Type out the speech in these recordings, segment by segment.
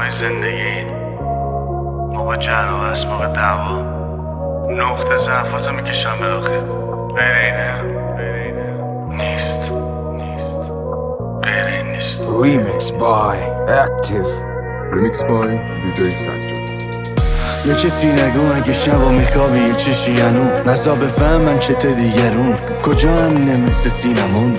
برنامه زندگی موقع جر و بحث، موقع دعوا نقطه ضعفاتو میکشم براخت. غیر اینه نیست، غیر این نیست. Remix by Active. Remix by DJ سجاد. یه کسی نگو اگه شبا میخوابی یه چشی هنو نزا بفهمم چته دیگرون کجا همینه مثل سینمون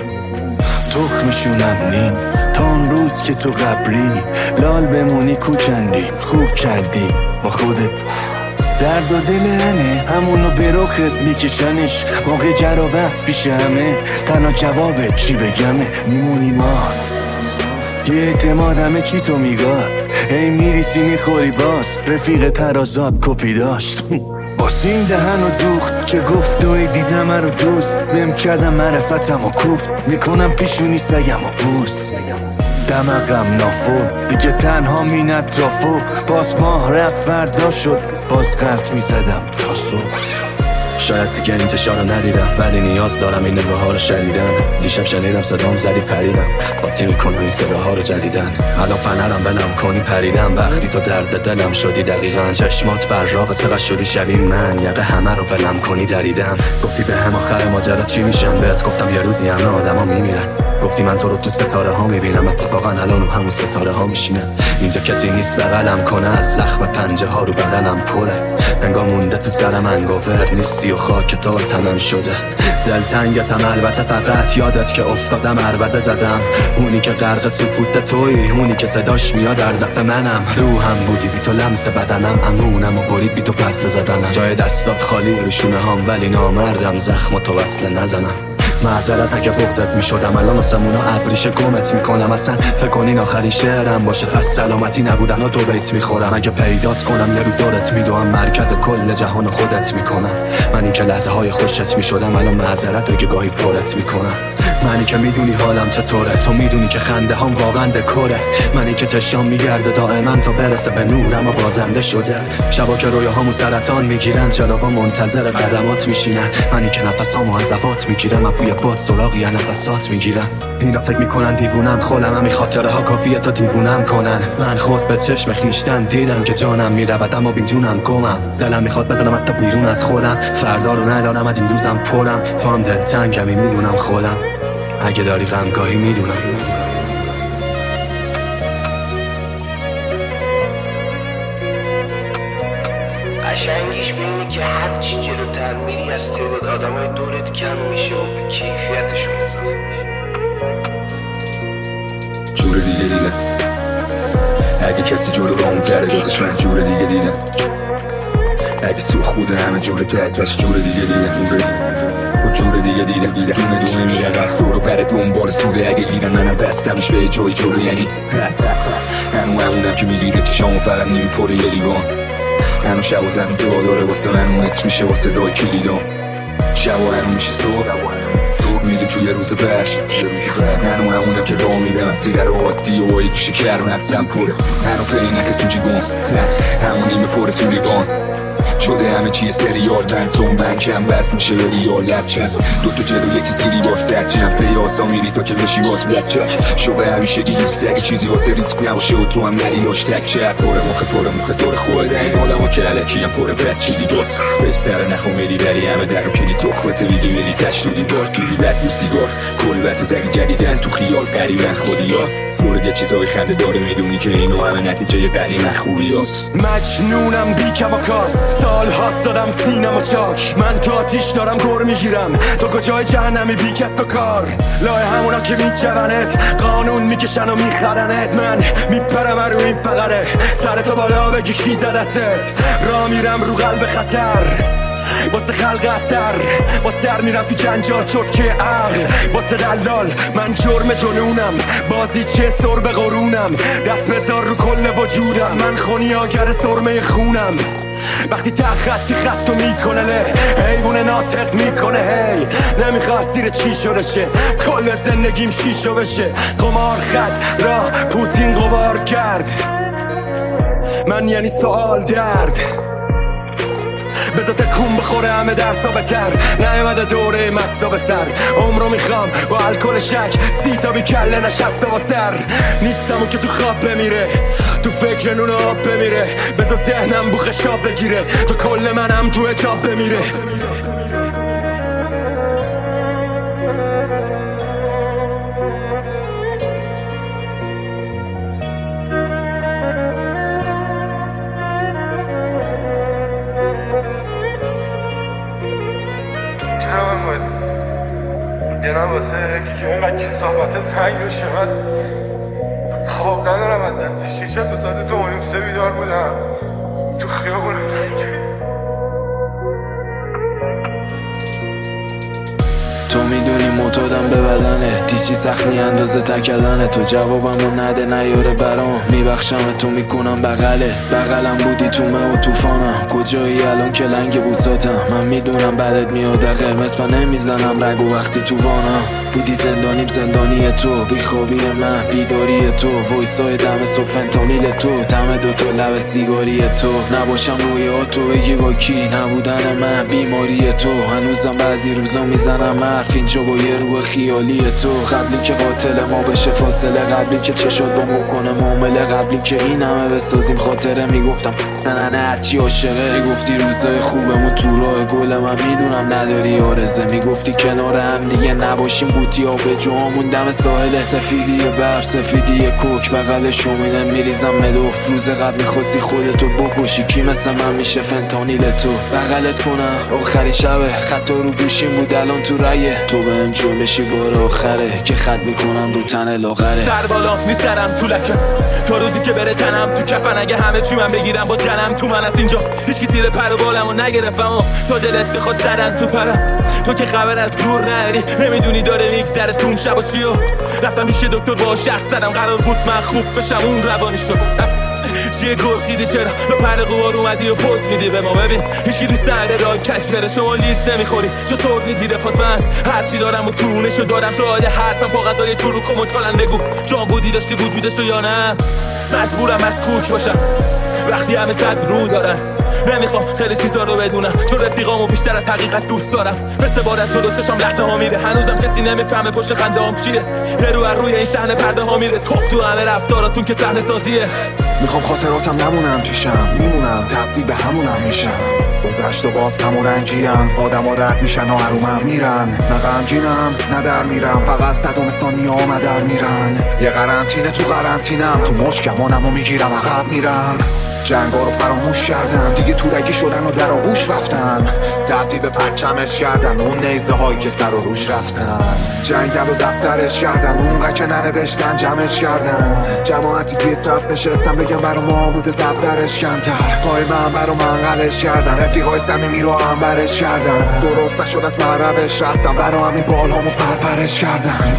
تخمشونم نیم تا اون روز که تو قبری لال بمونی کوچندی خوب کردی با خودت. درد و دل هنه همونو برخت میکشنش موقع جر و بحث پیش همه تنها جوابت چی بگمه میمونی مات یه اعتماد همه چی تو میگاد هی میریسی میخوری باز رفیق ترازاب کپی داشت باسی این دهن و دوخت که گفت دوی دیدم رو دوست بهم کردم معرفتم و کوفت میکنم پیشونی سگم و بوس دمقم نافو دیگه تنها مینت ترافو باز ماه رفت فردا شد باز قلب میزدم تا صبح. شاید دیگه انتشار رو ندیدم ولی نیاز دارم این نگاه ها رو شنیدن. دیشب شنیدم صدام زدی پریدم قاطی میکنم این صداها رو جدیدن. الان فنرم بلم کنی پریدم وقتی تو درد دلم شدی دقیقا. چشمات براق چقدر شدی شبیه من یقه همه رو ولم کنی دریدم. گفتی به هم آخر ماجرا چی میشم بهت گفتم یه روزی همه آدم ها میمیرن. گفتی من تو رو تو ستاره ها میبینم اتفاقا الان همون ستاره ها میشینه. اینجا کسی نیست بغلم کنه از زخم پنجه ها رو بدنم پره. انگار مونده تو سرم انگوور نیستی و خاک تو تنم شده. دلتنگتم البته فقط یادت که افتادم عربده زدم. اونی که غرق سکوت توی اونی که صداش میاد در دق منم. روحم بودی بی تو لمس بدنم امونم و برید بی تو پرسه زدنم. جای دستات خالی روشونه هم ولی نامردم زخم تو وصله نزنم. معذرت اگه بغضت میشدم الان آسمونا ابریشه گمت میکنم. اصلا فکر کنین آخرین شعرم باشه پس سلامتی نبودن و دو بیت میخورم. اگه پیدات کنم یه رو دارت میدوام مرکز کل جهان خودت میکنم. منی که لحظه های خوشت میشدم الان معذرت اگه گاهی پرت میکنم. منی که میدونی حالم چطوره تو میدونی که خنده هم واقعا دکوره. منی که چشام میگرده دائما تا برسه به نورم و بازنده شده. شبا که رویاهامو سرطان میگیرن چراغا منتظر قدمات میشینن. منی که نفسامو از زفات میگیرم بوی باد سراغی یا نفسات میگیرم. اینا فکر میکنن دیوونم خودم همین خاطره ها کافیه تا دیوونم کنن. من خود به چشم خیشتن دیدم که جانم میرود اما بی جونم گمم. دلم میخواد بزنم حتی بیرون از خودم. فردا رو ندارم از این روزم پرم پام دلتنگمی میدونم خودم. اگه داری غمگاهی میدونم. قشنگیش بینی که هرچی جلوتر میری از تعداد آدمای دورت کم میشه و به کیفیتشون اضافه میشه. جور دیگه دیدم اگه کسی جلو رام تره دوزش من جور دیگه دیدم. اگه سوخ بوده همه جور تدرش جور دیگه دیدم. و جور دیگه دیدم دونه دونه میرن از دور و بره دنبال سوده. اگه گیرن منم بستمش به جای جلو یعنی همونم که میگیره چشامو فقط نمیپره یه لیوان. هنو شب و زمین دعا داره واسه من متر میشه واسه دای کلیدان. شب و هنو میشه صبح میریم توی روز بر. هنو همونم که راه میرم مسیر رو عادی و ای گوشه کرمتم پره. هنو پینک تو جیبان همون نیمه پره تو لیوان. شده همه چیه سریال پنتون بنکم بس میشه یا ریال لبچن. دوتا جلو یکی زیری با سرچن پیاسا میری تا که بشی باز بلکچک. شده همیشه این سگی چیزی واسه ریسک نباشه و تو هم ندیاش تک چک. پره مخه دور خورده این آدم ها که علکی هم پره بچه دیگاست. به سر نخو میری بری همه در رو کلی تخمت میگی میری تشتونی بار گیری بد دو سیگار کلبت و زنی جدیدن تو خیال قریبن خودی ها. مورد یه چیزای خنده داره میدونی که اینو همه نتیجه بدی مخوری هست. مجنونم بی کماکاست سال هاست دادم سینم و چاک. من تو آتیش دارم گر میگیرم تو کجای جهنمی بی کس و کار. لای همونا که میجونت قانون میکشن و میخرنت. من میپرم رو این فقره سر تو بالا بگی کی زدتت. را میرم رو قلب خطر واسه خلق اثر با سر میرم تو جنجال چرکه عقل واسه دلال. من جرم جنونم بازی چه سر به قرونم. دست بذار رو کل وجودم من خونیاگر سرمه خونم. وقتی خطی خطو میکنه له حیوان ناطق میکنه هی نمیخواد زیر چی شده شه. کل زندگیم شیشو بشه قمار خط را پوتین قبار کرد. من یعنی سوال درد بذار تکون بخوره همه درسا بتر. نیومده دوره مستا به سر عمرو میخوام با الکل شک 30 تا بی کله نشسته با سر. نیستم اون که تو خواب بمیره تو فکر نون آب بمیره، بذار ذهنم بو خشاب بگیره تا کل منم تو اجاب بمیره. دلم واسه یکی که اینقدر کثافت تنگ بشه. من خواب ندارم از دست شیشه تا ساعت 2:30 بیدار بودم تو خیابون. تو میدونی معتادم به بدنه، دیچی سختی اندازه تکدنه. تو جوابمو نده نیاره برام، میبخشم تو میکنم بغلم بودی تو مه و توفانم. کجایی الان که لنگ بوساتم؟ من میدونم بعدت میاد قرمز، من نمیزنم رگو وقتی تو وانم. بودی زندانیم زندانی تو، بیخوابی من بیداری تو، وایسای دم فنتانیل تو، تم دوتا لب سیگاری تو. نباشم روی تو بگی با کی نبودن من بیماری تو. هنوزم بعضی روزا میزنم حرف اینجا با یه روح خیالی تو. قبلی که قاتل ما بشه فاصله، قبلی که چشات با مو کنه معامله، قبلی که این همه بسازیم خاطره. میگفتم نه هرچی عاشقه، میگفتی روزای خوبمون تو راه گل، من میدونم نداری آرزه. میگفتی کنار هم دیگه نباشیم بوتی ها به جامون دم ساحل. سفیدی برف سفیدی کوک بغلشو میده میریزم مدوف. روز قبل میخواستی خودتو بکشی، کی مثل من میشه فنتانیل تو؟ بغلت کنم آخری شبه، خط رو گوشیم بود الان تو رایه. تو بهم جلشی بار آخره که خط میکنم رو تن لاغره. سر بالا میسرم تو لکم تا روزی که بره تنم تو کفن. اگه همه چی من بگیرم با جنم تو من از اینجا هیچکی زیر پر و بالمو نگرفتم و تا دلت بخواد سرم تو پرم. تو که خبر از دور نداری، نمیدونی داره میگذره تون شب و چیو. رفتم پیش دکتر با شرط زدم، قرار بود من خوب بشم اون روانی شد. چیه گرخیدی چرا به پر قوار اومدی و پوز میدی به ما؟ ببین هیچی دوست نداره راه کش بره، شما لیست نمیخوری چو سرد نیزی رفات. من هرچی دارم و تونشو دارم، شاید حرفم پا غذای چروک و مچالن. بگو جان بودی داشتی وجودشو یا نه؟ مجبورم مشکوک باشم وقتی همه صد رو دارن. نمیخوام خیلی چیزا رو بدونم چون رفیقامو بیشتر از حقیقت دوست دارم. مثل بارت جلو چشام لحظه ها میره، هنوزم کسی نمیفهمه پشت خنده هام چیه. روی این صحنه پرده ها میره، توف تو همه رفتاراتون که صحنه سازیه. میخوام خاطراتم نمونم پیشم، میمونم تبدیل به همونم میشم. گذشت و باز هم و رنگیم، آدم ها رد میشن و حرومم میرن. نه غمگینم نه در میرم، فقط صدام ثانیه ها در میرن. یه قرنطینه تو قرنطینم، تو مشکمانم و میگیرم عقب میرم. جنگا رو فراموش کردن دیگه، تورگی شدن و در آغوش رفتن. تبدیل به پرچمش کردن اون نیزه هایی که سر و روش رفتن. جنگل و دفترش کردن اونقدر که ننوشتن جمعش کردن. جماعتی که صرف نشستن بگم برا ما بوده زبدرش کمتر. پای من برا منقلش کردن، رفیقای صمیمی رو انبرش کردن. درست نشد از مروش رفتم، برا همین بالهامو پرپرش کردن.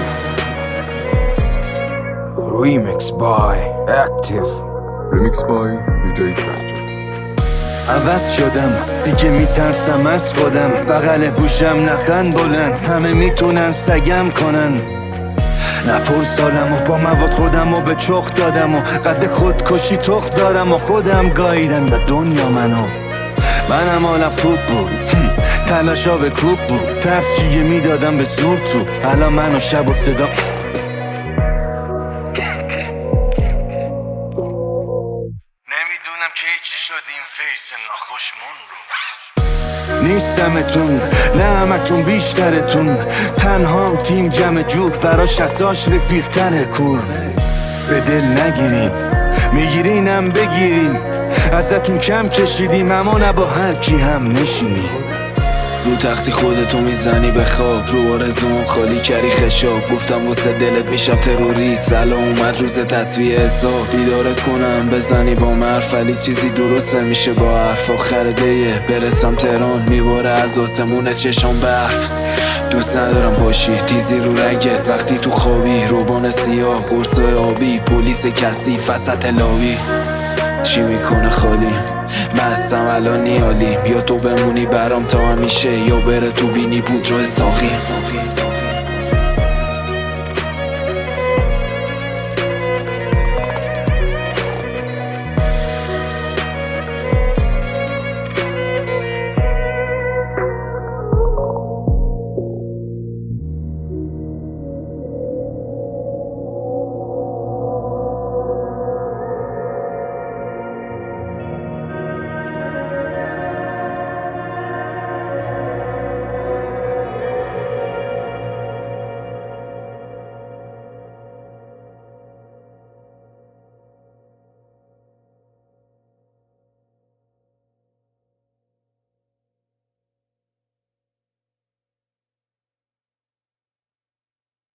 Remix by Active. ریمیکس بای دیجی سنجر. عوض شدم دیگه میترسم از خودم، بغل گوشم نخند بلند، همه میتونن سگم کنن. نپر سالم و با مواد خودم و به چخ دادم و قد خودکشی تخ دارم و خودم گاییدن و دنیا منم حالم خوب بود، تلاشا به کوب بود، ترس چیه میدادم به زور تو. الان منو شب و صدا نمیدونم که چی شد این فیس ناخوشمون رو. نیستمتون نه همتون بیشترتون، تنهام تیم جمع جور براش اساش رفیق تره کور. به دل نگیریم میگیرینم بگیریم، ازتون کم کشیدیم اما نه با هر کی هم نشینیم. رو تختی خودتو میزنی به خواب، رو آرزوم خالی کردی خشاب. گفتم واسه دلت میشم تروریست، الان اومد روز تصفیه حساب. بیدارت کنم بزنی با مرف، ولی چیزی درست نمیشه با حرف. آخر دیه برسم تهران میباره از آسمون چشام برف. دوست ندارم باشی تیزی رو رگت وقتی تو خوابی، روبان سیاه قرصای آبی، پلیس کثیف وسط لاوی. چی میکنه خالی مستم الان نیالیم، یا تو بمونی برام تا همیشه یا بره تو بینی پودر ساقی.